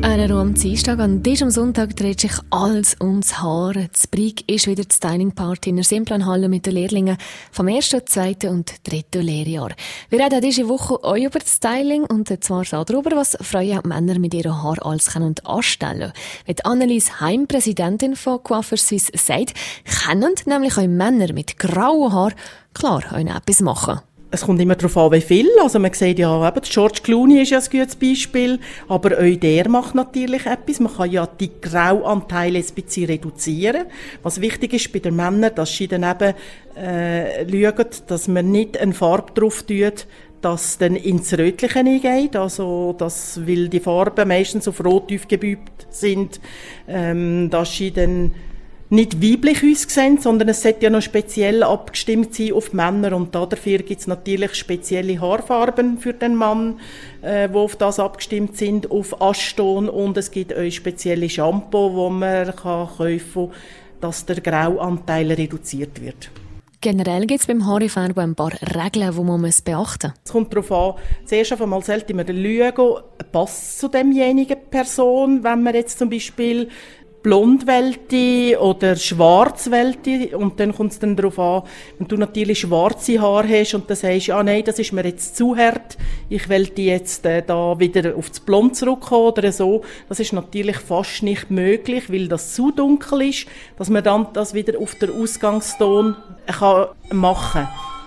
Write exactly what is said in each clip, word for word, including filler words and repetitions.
Einer am Dienstag, an diesem Sonntag dreht sich alles ums Haar. Das Brig ist wieder die Styling-Party in der Simplanhalle mit den Lehrlingen vom ersten, zweiten und dritten Lehrjahr. Wir reden diese Woche auch über das Styling und zwar darüber, was Frauen und Männer mit ihrem Haar alles können und anstellen. Wie Annelies Heim, Präsidentin von Coiffeur Suisse, sagt, können nämlich auch Männer mit grauen Haar klar auch noch etwas machen. Es kommt immer darauf an, wie viel. Also man sieht ja, eben, George Clooney ist ja ein gutes Beispiel, aber auch der macht natürlich etwas. Man kann ja die Grauanteile ein bisschen reduzieren. Was wichtig ist bei den Männern, dass sie dann eben äh, schauen, dass man nicht eine Farbe drauf tut, das dann ins Rötliche eingeht, also das, weil die Farben meistens auf rot aufgebübt sind, ähm, dass sie dann nicht weiblich aussehen, sondern es sollte ja noch speziell abgestimmt sein auf Männer und dafür gibt es natürlich spezielle Haarfarben für den Mann, äh, die auf das abgestimmt sind, auf Ashton, und es gibt auch spezielle Shampoo, wo man kann kaufen kann, dass der Grauanteil reduziert wird. Generell gibt es beim Haarfärben ein paar Regeln, die man beachten muss. Es kommt darauf an, zuerst einmal sollte man schauen, passt zu demjenigen Person, wenn man jetzt zum Beispiel blond wellte oder schwarz wellte, und dann kommt es dann darauf an, wenn du natürlich schwarze Haare hast und dann sagst, ah nein, das ist mir jetzt zu hart, ich wellte jetzt äh, da wieder auf das Blond zurückkommen oder so, das ist natürlich fast nicht möglich, weil das zu dunkel ist, dass man dann das wieder auf den Ausgangston kann machen kann.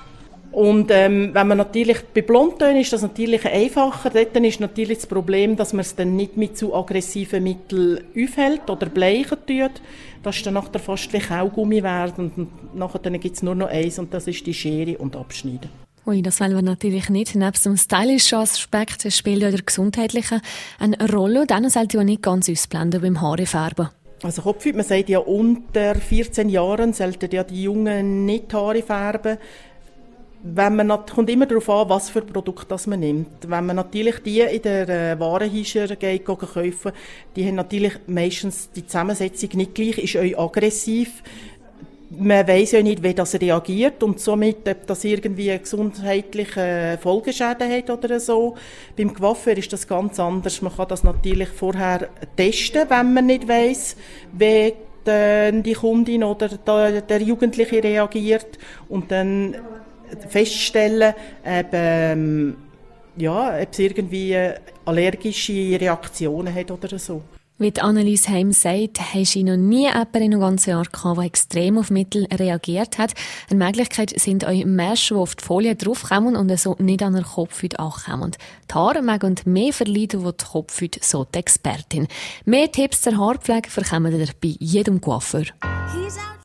Und ähm, wenn man natürlich bei Blondtönen ist das natürlich einfacher. Dort ist natürlich das Problem, dass man es dann nicht mit zu aggressiven Mitteln aufhält oder bleichen tut. Das ist dann nachher fast wie Kaugummi werden. Und nachher gibt es nur noch eins, und das ist die Schere und Abschneiden. Ui, das wollen wir natürlich nicht. Neben dem stylischen Aspekt spielt ja der gesundheitliche eine Rolle. Und dann sollte man nicht ganz ausblenden beim Haarefärben. Also Kopfhaut, man sagt ja, unter vierzehn Jahren sollten ja die Jungen nicht Haare färben. Wenn man, kommt immer darauf an, was für Produkte das man nimmt. Wenn man natürlich die in der äh, Warenhischer geht, kaufen, die haben natürlich meistens die Zusammensetzung nicht gleich, ist auch aggressiv. Man weiss ja nicht, wie das reagiert und somit, ob das irgendwie gesundheitliche Folgeschäden hat oder so. Beim Coiffeur ist das ganz anders. Man kann das natürlich vorher testen, wenn man nicht weiss, wie die Kundin oder der Jugendliche reagiert, und dann feststellen, ob, ähm, ja, ob es irgendwie allergische Reaktionen hat oder so. Wie Annelies Heim sagt, haben sie noch nie jemanden in einem ganzen Jahr gehabt, der extrem auf Mittel reagiert hat. Eine Möglichkeit sind auch Menschen, die auf die Folie draufkommen und so nicht an der Kopfhaut ankommen. Die Haare mögen mehr verleiden als die Kopfhaut, so die Expertin. Mehr Tipps zur Haarpflege bekommen ihr bei jedem Coiffeur.